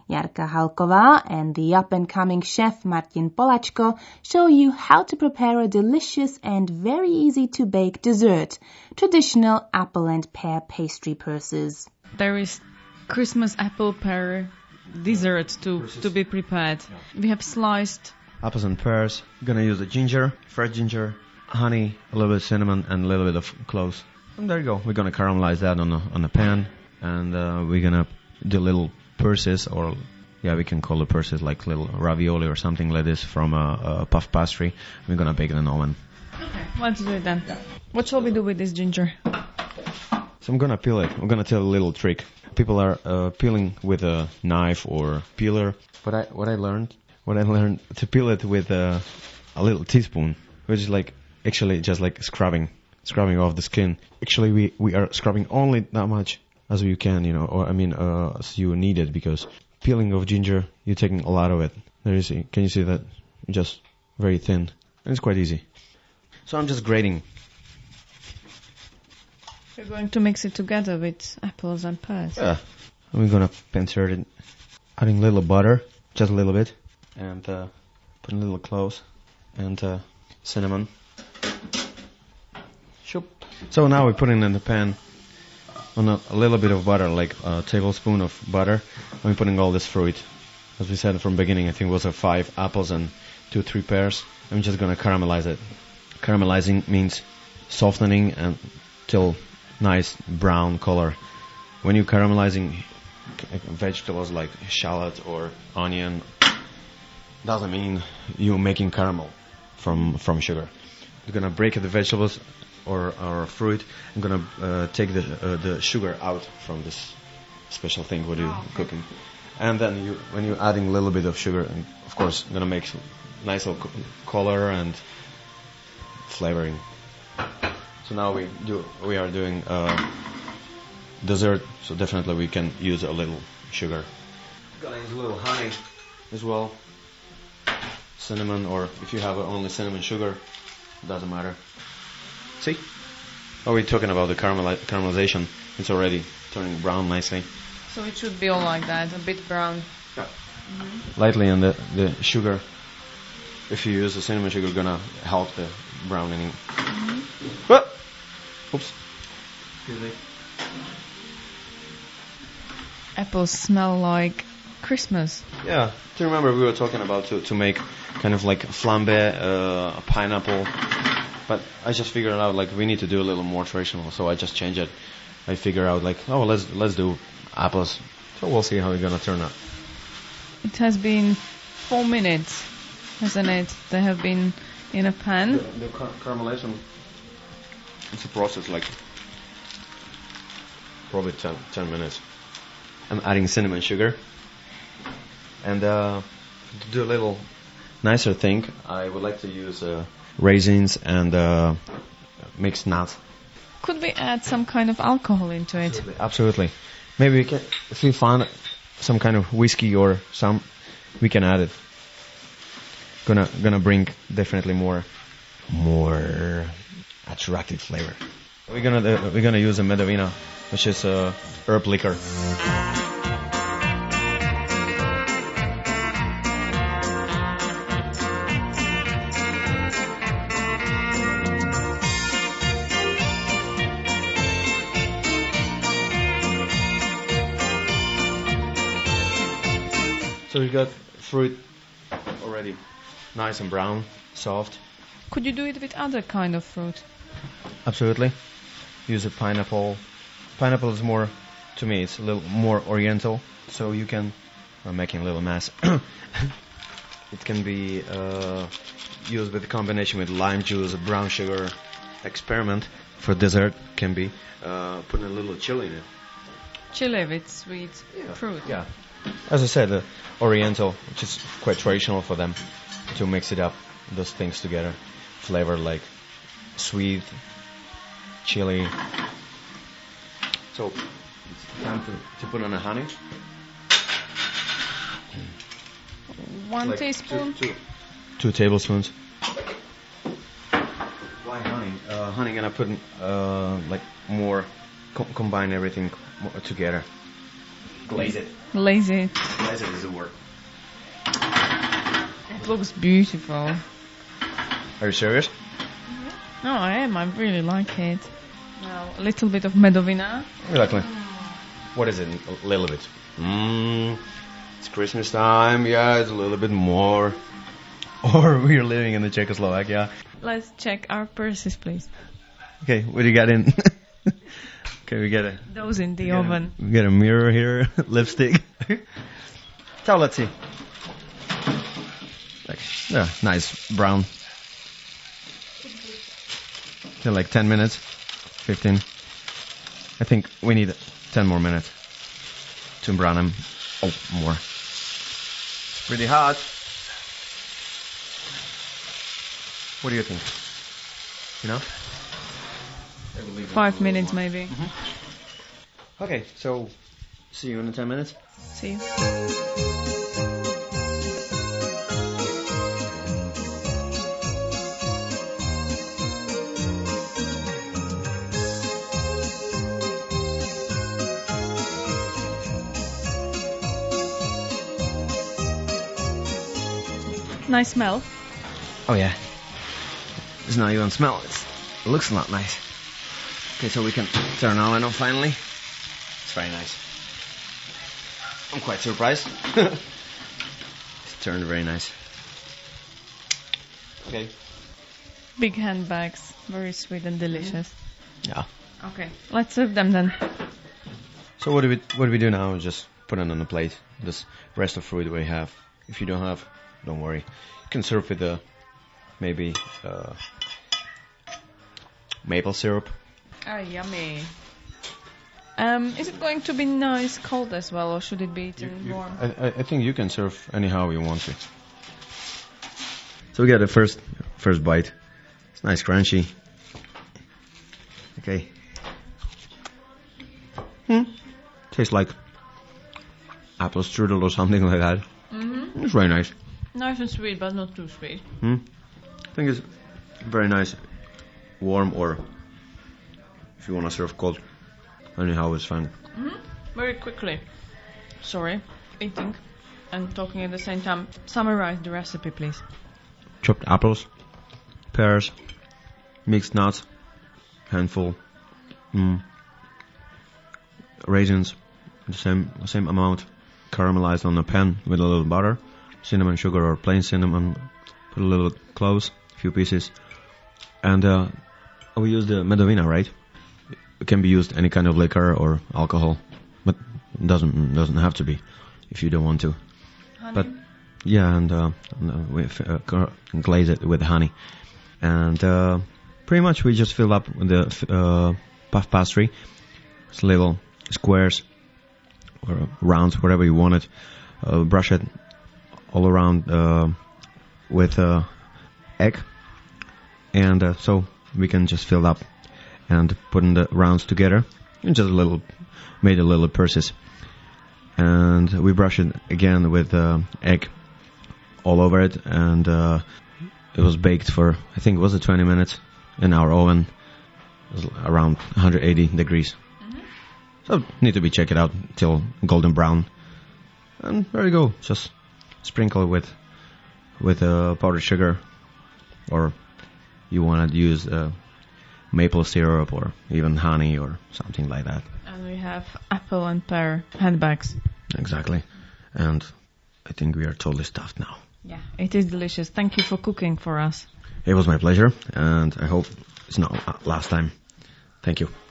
Jarka Halková and the up-and-coming chef Martin Polaczko show you how to prepare a delicious and very easy-to-bake dessert, traditional apple and pear pastry purses. There is Christmas apple pear dessert to be prepared. Yeah. We have sliced apples and pears. We're gonna use the ginger, fresh ginger, honey, a little bit of cinnamon, and a little bit of cloves. And there you go. We're gonna caramelize that on a pan, and we're gonna do little purses, or we can call it purses, like little ravioli or something like this from a puff pastry. We're gonna bake it in the oven. Okay, let's do it then. What shall we do with this ginger? So I'm gonna peel it. I'm gonna tell a little trick. People are peeling with a knife or peeler. What I learned to peel it with a little teaspoon, which is like actually just like scrubbing off the skin. Actually, we are scrubbing only that much as you can, as you need it, because peeling of ginger, you're taking a lot of it. Can you see that? Just very thin, and it's quite easy. So I'm just grating. You're going to mix it together with apples and pears. Yeah. And we're gonna insert it, adding a little butter, just a little bit, and put a little cloves and cinnamon. Shoop. So now we're putting it in the pan on a little bit of butter, like a tablespoon of butter. And we're putting all this fruit. As we said from the beginning, I think it was 5 apples and 2-3 pears. I'm just gonna caramelize it. Caramelizing means softening until nice brown color. When you're caramelizing vegetables like shallot or onion, doesn't mean you're making caramel from sugar. You're gonna break the vegetables or fruit. I'm gonna take the sugar out from this special thing what you're cooking, and then when you're adding a little bit of sugar, and of course gonna make nice little color and flavoring. So now we are doing dessert, so definitely we can use a little sugar. Gonna use a little honey as well, cinnamon, or if you have only cinnamon sugar, doesn't matter. See? Oh, we're talking about the caramelization. It's already turning brown nicely. So it should be all like that, a bit brown. Yeah. Mm-hmm. Lightly, and the sugar, if you use the cinnamon sugar, gonna help the browning. Mm-hmm. Oh! Oops. Excuse me. Apples smell like Christmas. Yeah. Do you remember we were talking about to make kind of like flambe, a pineapple? But I just figured out like we need to do a little more traditional, so I just changed it. I figured out like, let's do apples. So we'll see how it's gonna turn out. It has been 4 minutes, hasn't it? They have been in a pan. The caramelization, it's a process like probably 10 minutes. I'm adding cinnamon sugar. And to do a little nicer thing, I would like to use raisins and mixed nuts. Could we add some kind of alcohol into it? Absolutely. Maybe we can, if we find some kind of whiskey or we can add it. Gonna bring definitely more attractive flavor. We're gonna use a Medovina, which is a herb liquor. So we got fruit already nice and brown, soft. Could you do it with other kind of fruit? Absolutely. Use a pineapple. Pineapple is more, to me, it's a little more oriental. So you can, I'm making a little mess. It can be used with a combination with lime juice, brown sugar. Experiment for dessert can be putting a little chili in it. Chili with sweet fruit. Yeah. As I said, oriental, which is quite traditional for them to mix it up, those things together. Flavor like sweet, chili. So it's time to put on the honey. 1 teaspoon? 2 tablespoons. Why honey? Honey gonna put like more, combine everything more together. Glaze it. Glaze it. Yes, it is a word. It looks beautiful. Are you serious? No, I am. I really like it. Now, a little bit of medovina. Exactly. What is it? A little bit. It's Christmas time. Yeah, it's a little bit more. Or we're living in the Czechoslovakia. Let's check our purses, please. Okay, what do you got in? Okay, we get Those in the oven. We get a mirror here, lipstick. So let's see. Yeah, nice brown. So like 10 minutes, 15. I think we need 10 more minutes to brown them. Oh, more. It's pretty hot. What do you think? You know? 5 minutes maybe. Okay, so see you in 10 minutes. See you. Nice smell. Oh yeah. It's not even smell. It looks a lot nice. Okay, so we can turn on now finally. It's very nice. I'm quite surprised. It's turned very nice. Okay. Big handbags. Very sweet and delicious. Yeah. Okay, let's serve them then. So what do we do now? Just put it on the plate. This rest of fruit we have. If you don't have, don't worry. You can serve with maybe maple syrup. Ah, yummy. Is it going to be nice cold as well, or should it be eaten warm? I think you can serve anyhow you want to. So we got the first bite. It's nice crunchy. Okay. Tastes like apple strudel or something like that. Mm-hmm. It's very nice. Nice and sweet, but not too sweet. I think it's very nice, warm, or if you want to serve cold. Anyhow, it's fine. Very quickly. Sorry, eating and talking at the same time. Summarize the recipe, please. Chopped apples, pears, mixed nuts, handful, raisins, the same amount, caramelized on a pan with a little butter, cinnamon sugar or plain cinnamon, put a little cloves, a few pieces, and we use the medovina, right? It can be used any kind of liquor or alcohol, but it doesn't have to be if you don't want to. Honey? But yeah, and we glaze it with honey, and pretty much we just fill up with the puff pastry. It's little squares or rounds, whatever you want it. Brush it all around with egg, and so we can just fill up and put in the rounds together, and just made a little purses, and we brush it again with egg all over it, and it was baked for, I think, was it 20 minutes in our oven. It was around 180 degrees. So need to be check it out till golden brown, and there you go. Just sprinkle with powdered sugar, or you want to use maple syrup or even honey or something like that. And we have apple and pear handbags. Exactly. And I think we are totally stuffed now. Yeah, it is delicious. Thank you for cooking for us. It was my pleasure, and I hope it's not last time. Thank you.